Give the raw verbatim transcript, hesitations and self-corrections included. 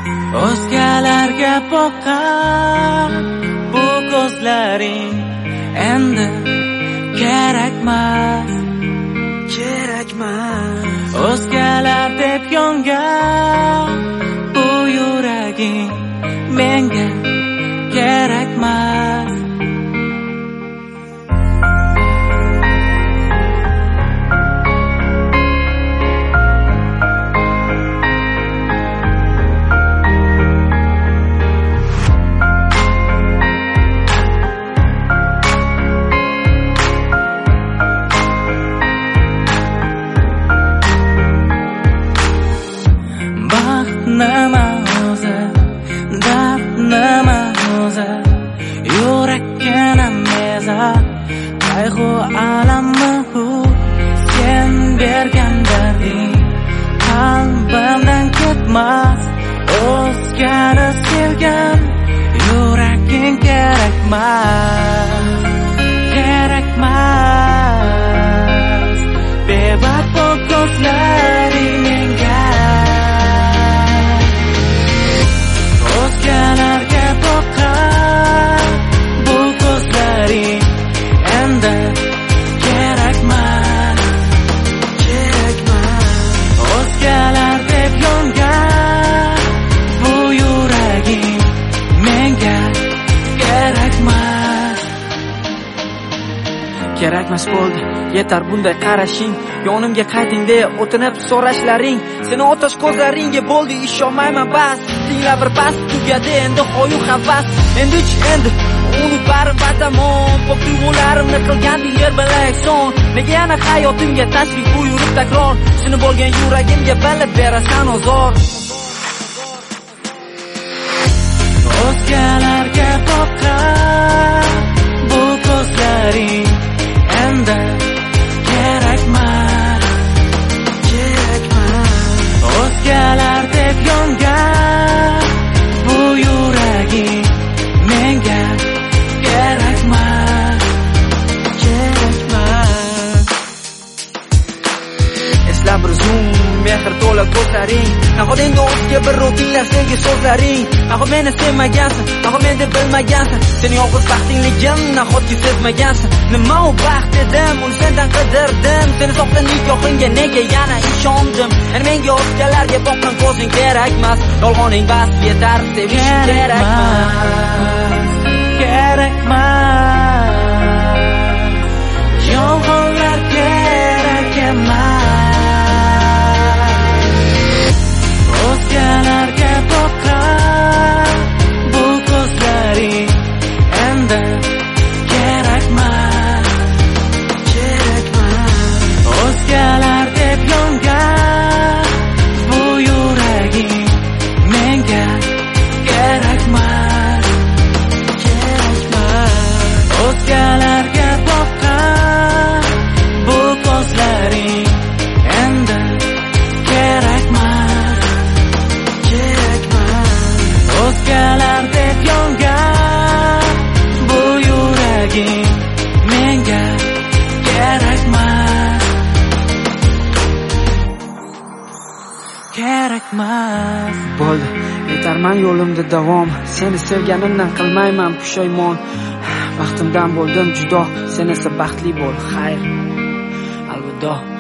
O'zgalarga boqar bu ko'zlaring endi kerakmas, kerakmas. O'zgalar deb yongan bu yuraging menga kerakmas. Nima o'zi, dard nima o'zi, yurakka meza, qayg'u alammi bu, sen bergan darding qalbimdan ketmas. O'zgani sevgan yuraging kerakmas, kerakmas. Bevafo ko'zlaring menga o'zgalarga boqar bu ko'zlaring endi kerakmas, kerakmas. O'zgalar deb yongan bu yuraging menga kerakmas. Kerakmas bo'ldi, yetar bunday qarashing. Yonimga qayting deya o'tinib so'rashlaring. Seni otash ko'zlaringga bo'ldi ishonmayman bas. Tingla bir pas tugadi endi hoyu havas. Endi endi unut bari batamon. Pok tuyg'ularimni qilganding yer bilak son. Nega yana hayotimga tashrif buyurib takror seni bo'lgan yuragimga bilib berasan ozor. O'zgalarga boqar bu ko'zlaring endi kerakmas, kerakmas. O'zgalar deb yongan bu yuraging menga kerakmas, kerakmas. Esla bir zum mehr to'la ko'zlaring. Nahot endi o'zga bir tinglar senga so'zlaring. Nahot meni sevmagansan, nahot meni deb bilmagansan. Seni yolg'iz baxtingligim nahotki sezmagansan. Nima u baxt dedim, uni sendan qidirdim. Seni soxta nikohingga nega yana ishondim. Endi menga o'zgalarga boqqan ko'zing kerakmas. Yolg'oning bas yetar, sevish kerakmas, kerakmas. Yolg'onlar kerak emas. O'zgalarga boqar bu ko'zlaring endi kerakmas, kerakmas. O'zgalar deb yongan bu yuraging menga kerakmas, kerakmas. O'zgalarga boqar bu ko'zlaring endi kerakmas, kerakmas. O'zgalar deb yongan bu yuraging menga kerakmas, kerakmas. Bo'ldi, yetarman yo'limda davom. Seni sevganimdan qilmayman pushaymon. Baxtimdan bo'ldim judo, sen esa baxtli bo'l. Xayr. Alvido.